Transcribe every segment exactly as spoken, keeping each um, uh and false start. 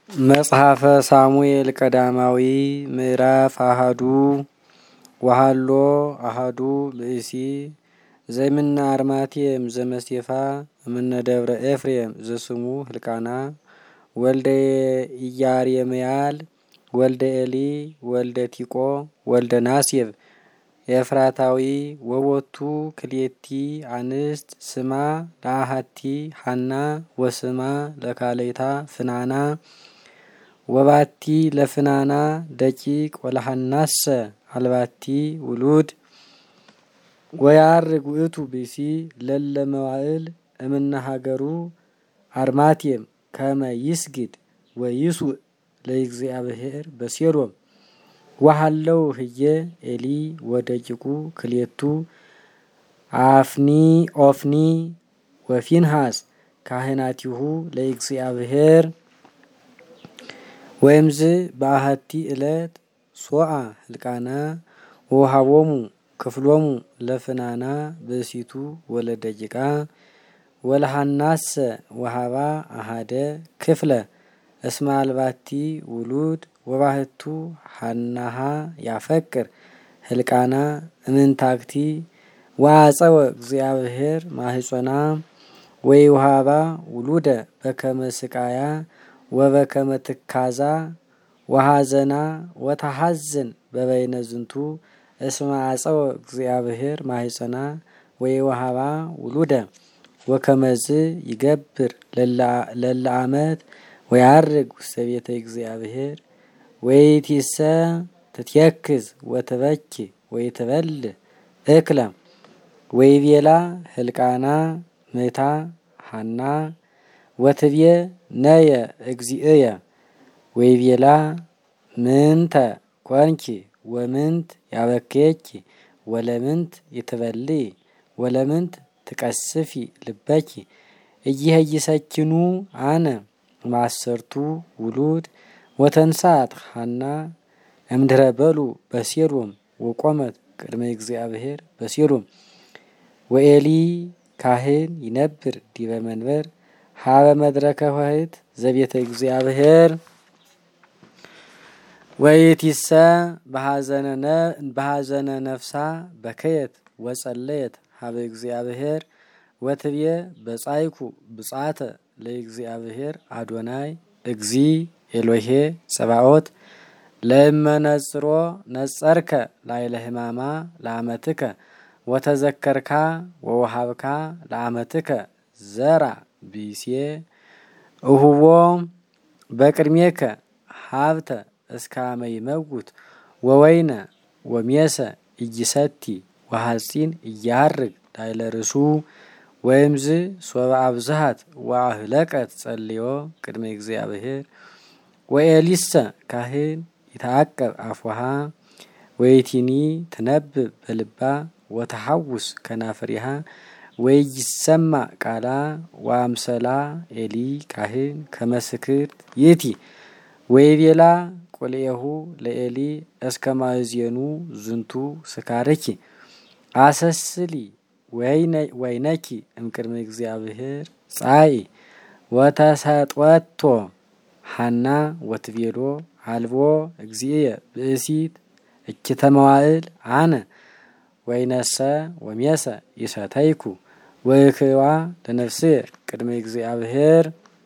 መጽሐፈ ሳሙኤል ቀዳማዊ ምዕራፍ አሃዱ ወሃሎ አሃዱ ብእሲ ዘይምና አርማቴም ዘመስቴፋ እምነ ደብረ ኤፍሬም ዘስሙ ህልቃና ወልደ ኢያሬምያል ወልደ ኤሊ ወልደ ቲቆ ወልደ ናሴብ ኤፍራታዊ ወቦቱ ክሌቲ አንስት ስማ ለአሃቲ ሐና ወስማ ለካለይታ ፍናና ወባቲ ለፍናና ደቂቅ ወለሐናሰ አልባቲ ውሉድ ወያርግ ውእቱ ብእሲ ለለመዋእል እምነ ሀገሩ አርማቴም ከመ ይስግድ ወይሱእ ለእግዚአብሔር በሴሎም ወሃለው ህየ ኤሊ ወደቂቁ ክሌቱ አፍኒ ኦፍኒ ወፊንሃስ ካህናቲሁ ለእግዚአብሔር ወይምዝ በአሃቲ እለት ሶአ ህልቃና ወሃቦሙ ክፍሎሙ ለፍናና በሲቱ ወለደቂቃ ወለሐናሰ ወሃባ አሃደ ክፍለ እስመ አልባቲ ውሉድ ወባህቱ ሐናሃ ያፈቅር ህልቃና እምንታክቲ ወአጸወ እግዚአብሔር ማህፀና ወይ ወሃባ ውሉደ በከመ ስቃያ ወበከመ ትካዛ ወሐዘና ወተሐዝን በበይነ ዝንቱ እስመ አጸወ እግዚአብሔር ማህፀና ወይ ወሃባ ውሉደ ወከመዝ ይገብር ለለ አመት ወያርግ ውስተ ቤተ እግዚአብሔር ወይቲሰ ትትየክዝ ወትበኪ ወይትበል እክለ ወይቤላ ህልቃና ምታ ሐና ወትብየ ነየ እግዚእየ ወይቤላ ምንተ ኮንኪ ወምንት ያበከኪ ወለምንት ይትበልይ ወለምንት ትቀስፊ ልበኪ እይህይሰኪኑ አነ ማሰርቱ ውሉድ ወተንሳት ሐና እምድረ በሉ በሴሎም ወቆመት ቅድመ እግዚአብሔር በሴሎም ወኤሊ ካህን ይነብር ዲበ መንበር ሀበ መድረከ ሆህት ዘቤተ እግዚአብሔር ወይቲሰ በሐዘነ ነፍሳ በከየት ወጸለየት ሀበ እግዚአብሔር ወትብየ በጻይኩ ብጻተ ለእግዚአብሔር አዶናይ እግዚ ኤሎሄ ጸባኦት ለመነጽሮ ነጸርከ ላይለ ህማማ ለአመትከ ወተዘከርካ ወወሃብካ ለአመትከ ዘራ ቢሴ እሁቦ በቅድሜከ ሀብተ እስካመ ይመውት ወወይነ ወሜሰ እይሰቲ ወሐጺን እያርግ ላይለ ርሱ ወይምዝ ሶበ አብዝሃት ወአህለቀት ጸልዮ ቅድመ እግዚአብሔር ወኤሊሰ ካህን ይታቀብ አፍሃ ወይቲኒ ትነብብ በልባ ወተሐውስ ከናፍሪሃ ወይሰማ ቃላ ወአምሰላ ኤሊ ካህን ከመስክር ይእቲ ወይቤላ ቆልኤሁ ለኤሊ እስከ ማእዜኑ ዝንቱ ስካርኪ አሰስሊ ወይነኪ እምቅድመ እግዚአብሔር ጻኢ ወተሰጥወቶ ሐና ወትቤሎ አልቦ እግዚእየ ብእሲት እኪተ መዋእል አነ ወይነሰ ወሜሰ ይሰተይኩ ወይክዋ ለነፍስየ ቅድመ እግዚአብሔር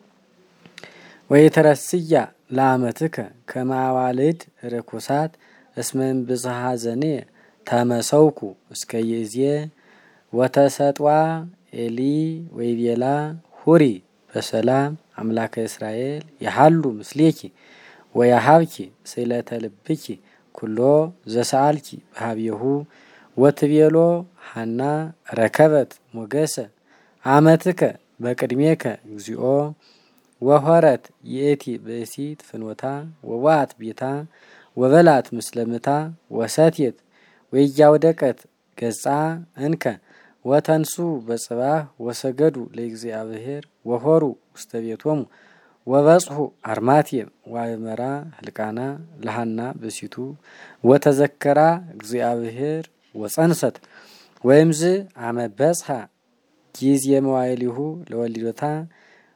ወይተረስያ ለአመትከ ከማዋልድ ርኩሳት እስመን ብዝሃ ዘኔ ተመሰውኩ እስከ ይእዜ ወተሰጥዋ ኤሊ ወይቤላ ሁሪ በሰላም አምላከ እስራኤል የሃሉ ምስሌኪ ወያሃብኪ ስእለተ ልብኪ ኩሎ ዘሰአልኪ በሃብየሁ ወትቤሎ ሐና ረከበት ሞገሰ አመትከ በቅድሜከ እግዚኦ ወሆረት ይእቲ ብእሲት ፍኖታ ወዋት ቤታ ወበላት ምስለምታ ወሰትየት ወያውደቀት ገጻ እንከ ወተንሱ በጽባህ ወሰገዱ ለእግዚአብሔር ወሆሩ ውስተ ቤቶሙ ወበጽሑ አርማቴም ዋይመራ ህልቃና ለሐና በሲቱ ወተዘከራ እግዚአብሔር ወጸንሰት ወይምዝ አመ በጽሐ ጊዜ መዋይሊሁ ለወሊዶታ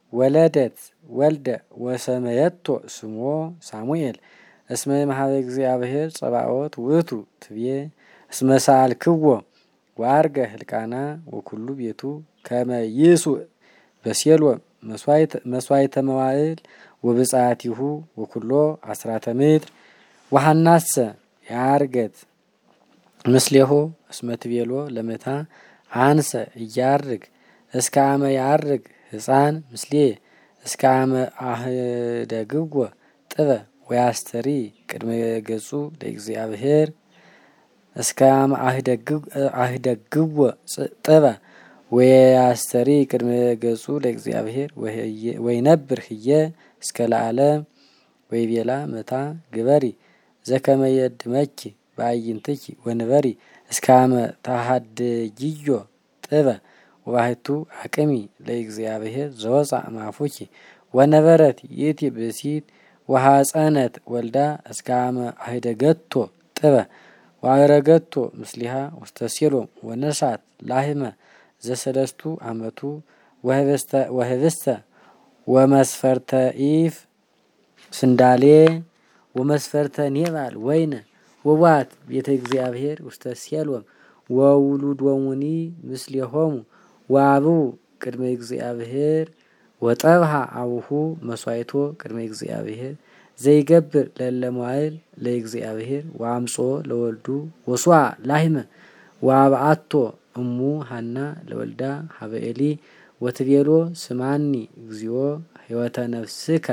ወለደት ወልደ ወሰመየቶ ስሞ ሳሙኤል እስመ መሀበ እግዚአብሔር ጸባኦት ውእቱ ትቤ እስመ ሰአልክዎ ወአርገ ህልቃና ወኩሉ ቤቱ ከመ ይሱዕ በሴሎም መስዋዕተ መዋዕል ወብፅዓቲሁ ወኩሎ አስራተ ምድር ወሐናሰ ያርገት ምስሌሆ እስመ ትቤሎ ለመታ አንሰ እያርግ እስከ አመ ያርግ ህፃን ምስሌ እስከ አመ አህደግዎ ጥበ ወያስተሪ ቅድመ ገጹ ለእግዚአብሔር እስከ አመ አህደግዎ ጥበ ወያስተሪ ቅድመ ገጹ ለእግዚአብሔር ወይነብር ህየ እስከ ለዓለም ወይቤላ መታ ግበሪ ዘከመ የድመኪ በአይንትኪ ወንበሪ እስከ አመ ታሃድጊዮ ጥበ ወባሕቱ አቅሚ ለእግዚአብሔር ዘወፃ ማፉኪ ወነበረት ይእቲ ብእሲት ወሐፀነት ወልዳ እስከ አመ አህደገቶ ጥበ ወአረገቶ ምስሊሃ ውስተ ሴሎም ወነሳት ላህመ ዘሰለስቱ አመቱ ወህብስተ ወመስፈርተ ኢፍ ስንዳሌ ወመስፈርተ ኔባል ወይነ ወዋት ቤተ እግዚአብሔር ውስተ ሴሎም ወውሉዶሙኒ ምስሌሆሙ ወአብኡ ቅድመ እግዚአብሔር ወጠብሃ አቡሁ መስዋዕቶ ቅድመ እግዚአብሔር ዘይገብር ለለመዋዕል ለእግዚአብሔር ወአምጾ ለወልዱ ወስዋ ላህመ ወአብአቶ እሙ ሐና ለወልዳ ሀበ ኤሊ ወትቤሎ ስማኒ እግዚኦ ሕይወተ ነፍስከ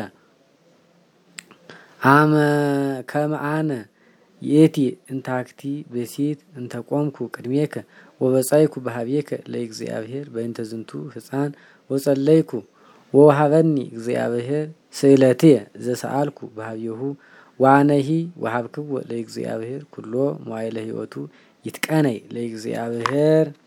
አመ ከመ አነ ይእቲ እንታክቲ ብእሲት እንተቆምኩ ቅድሜከ ወበጻይኩ በሀቤከ ለእግዚአብሔር በእንተ ዝንቱ ህፃን ወጸለይኩ ወወሃበኒ እግዚአብሔር ስእለትየ ዘሰአልኩ በሀቤሁ ዋነሂ ወሀብክዎ ለእግዚአብሔር ኩሎ መዋዕለ ሕይወቱ ይትቀነይ ለእግዚአብሔር